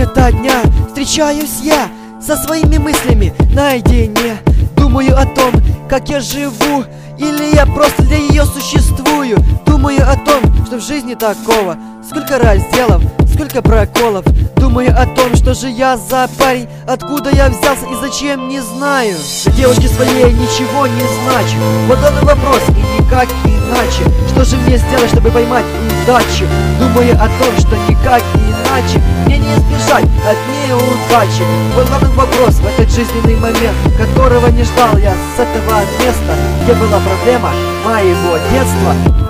Сегодня-то дня встречаюсь я со своими мыслями наедине. Думаю о том, как я живу, или я просто для ее существую. Думаю о том, что в жизни такого сколько разделов, сколько проколов. Думаю о том, что же я за парень, откуда я взялся и зачем, не знаю. Для девушки своей ничего не значит, вот этот вопрос и никак иначе. Что же мне сделать, чтобы поймать удачу? Думаю о том, что никак иначе мне не избежать от неудачи. Вот главный вопрос в этот жизненный момент, которого не ждал я с этого места, где была проблема моего детства.